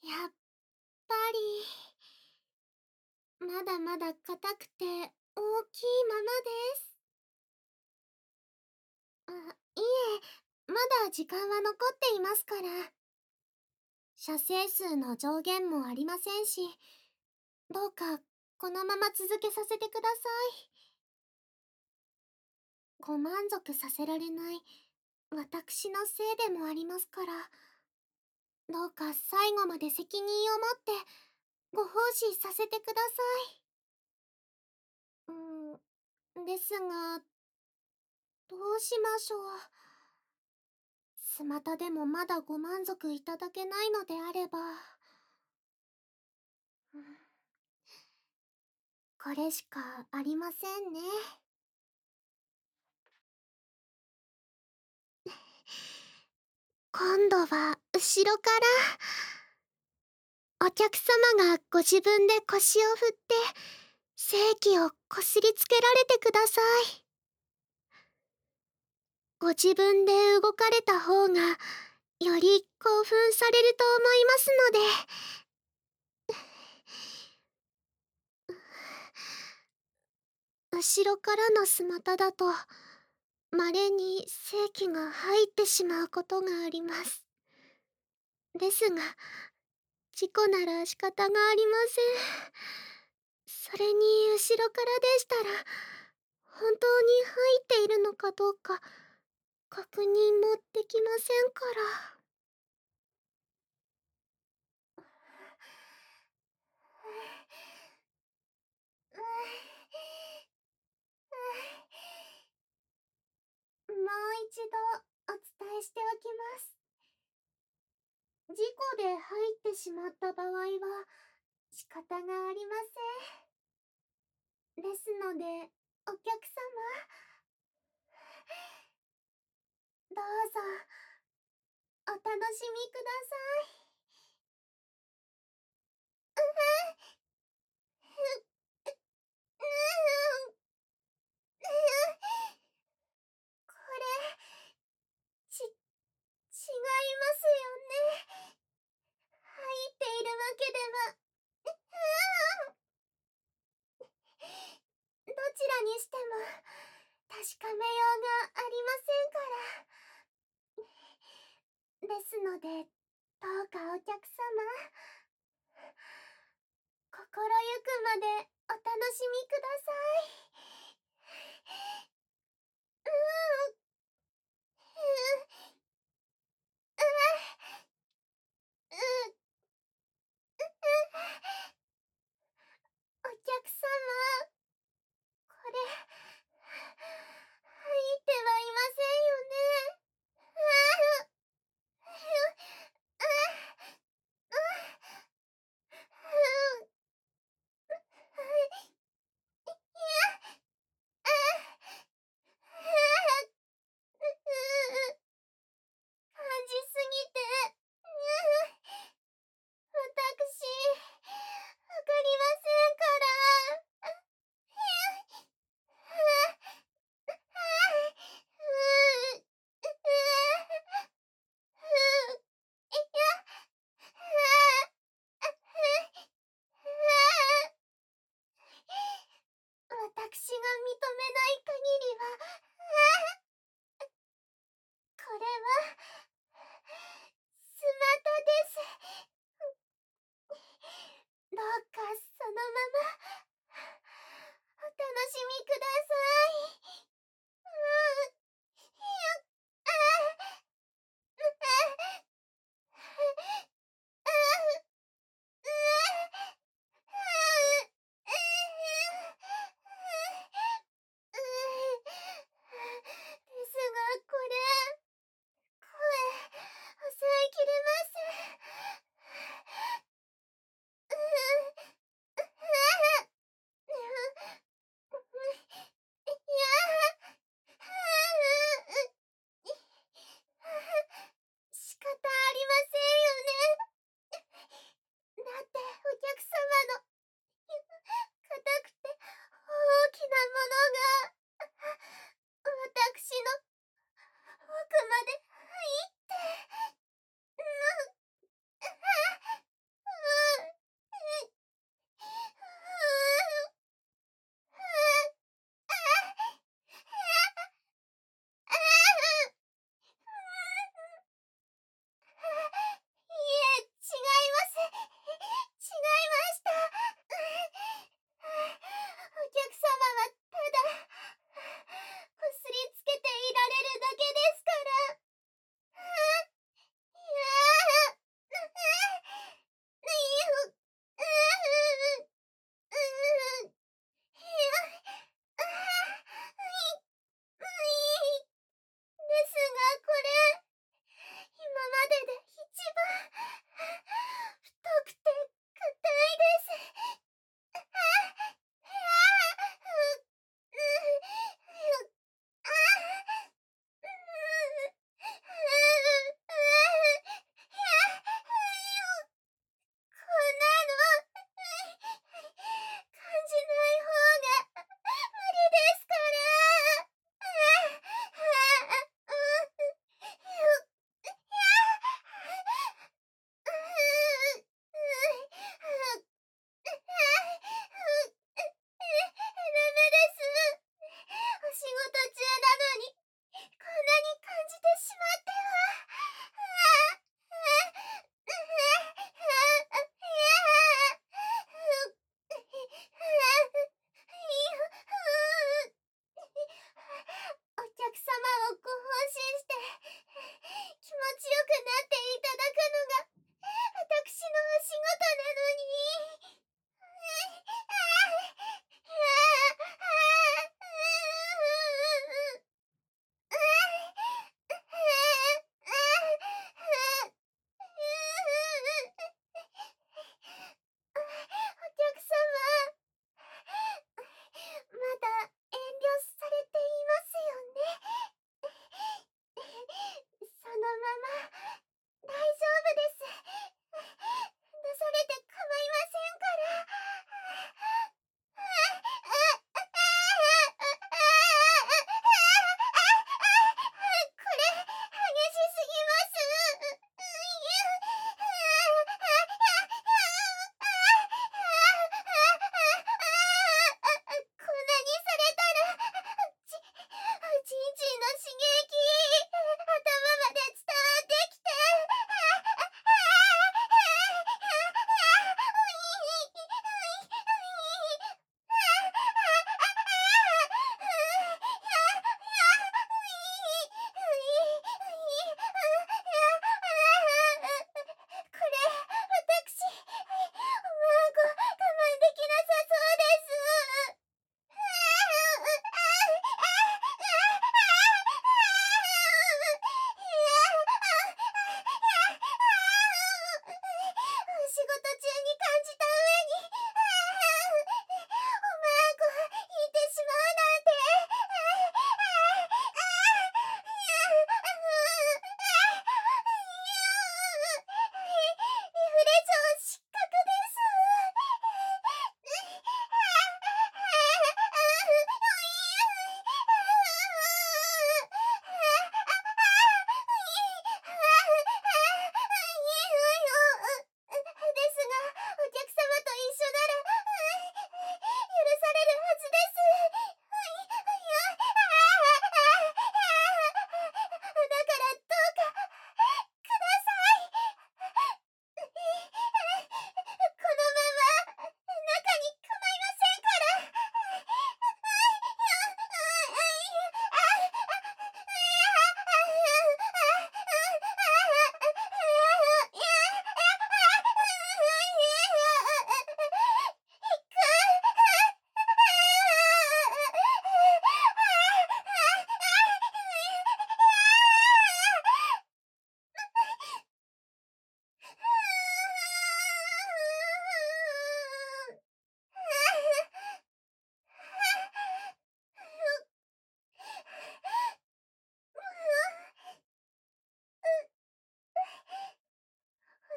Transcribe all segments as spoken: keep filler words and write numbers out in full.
やっぱり、まだまだ硬くて大きいままです。あ、いえ、まだ時間は残っていますから。射精数の上限もありませんし、どうかこのまま続けさせてください。ご満足させられない私のせいでもありますから、どうか最後まで責任を持ってご奉仕させてください。うん、ですが、どうしましょう。スマタでもまだご満足いただけないのであれば、うん、これしかありませんね。今度は後ろから、お客様がご自分で腰を振って精気をこすりつけられてください。ご自分で動かれた方がより興奮されると思いますので。後ろからのスマタだと稀に精気が入ってしまうことがあります。ですが、事故なら仕方がありません。それに後ろからでしたら、本当に入っているのかどうか確認もできませんから。もう一度お伝えしておきます。事故で入ってしまった場合は仕方がありません。ですので、お客様、どうぞお楽しみください。うふ、う、う、うーん、これ、ち、違いますよね。入っているわけでは、う、うーん。どちらにしても確かめようがありませんから。ですので、どうかお客様、心ゆくまでお楽しみください。うーん、ふ、う、う、う、お客様、これ、入ってはいませんよね。ああ、ふ、あ、う、ふ、はい、いや、あ、あ、う、う、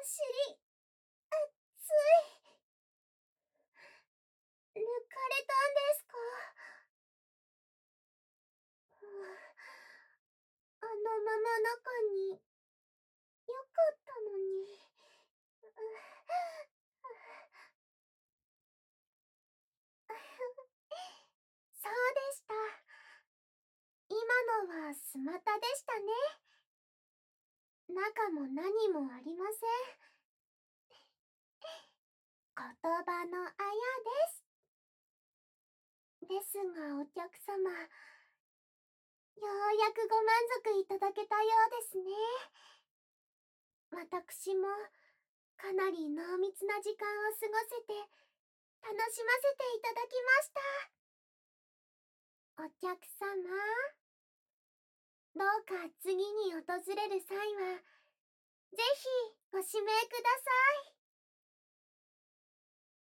尻、熱い。抜かれたんですか？あのまま中に、よかったのに。そうでした。今のはスマタでしたね。中も何もありません。言葉のあやです。ですがお客様、ようやくご満足いただけたようですね。私もかなり濃密な時間を過ごせて楽しませていただきました。お客様、どうか次に訪れる際は、ぜひご指名ください。